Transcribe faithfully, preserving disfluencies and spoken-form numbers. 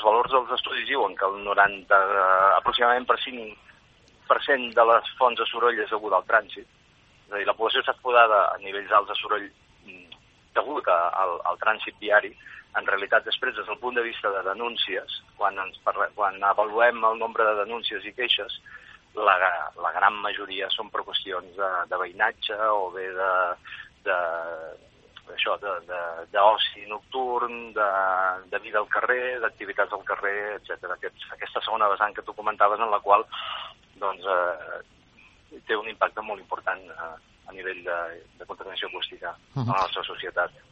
valors dels estudis diuen que el noranta, aproximadament per cinc per cent de les fonts de soroll és degut al trànsit. És a dir, la població està exposada a nivells alts de soroll degut al, al trànsit viari. En realitat, després, des del punt de vista de denúncies, quan, ens parla, quan avaluem el nombre de denúncies i queixes, la, la gran majoria són per qüestions de, de veïnatge o bé de, de, això, de, de, d'oci nocturn, de, de vida al carrer, d'activitats al carrer, etcètera. Aquest, aquesta segona vessant que tu comentaves, en la qual doncs, eh, té un impacte molt important eh, a nivell de, de contaminació acústica uh-huh. a la nostra societat.